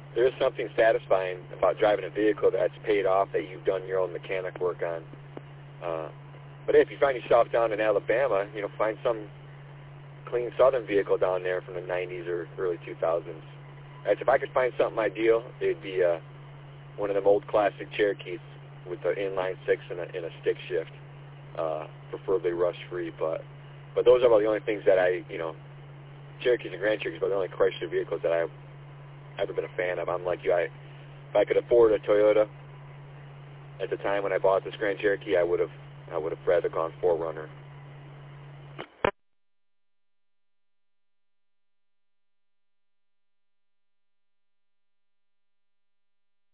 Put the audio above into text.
there is something satisfying about driving a vehicle that's paid off, that you've done your own mechanic work on. But if you find yourself down in Alabama, find some clean Southern vehicle down there from the 90s or early 2000s. If I could find something ideal, it'd be one of them old classic Cherokees with the inline six and a stick shift, preferably rust-free. But those are about the only things that Cherokees and Grand Cherokees are the only Chrysler vehicles that I've ever been a fan of. I'm like you. If I could afford a Toyota at the time when I bought this Grand Cherokee, I would have rather gone 4Runner.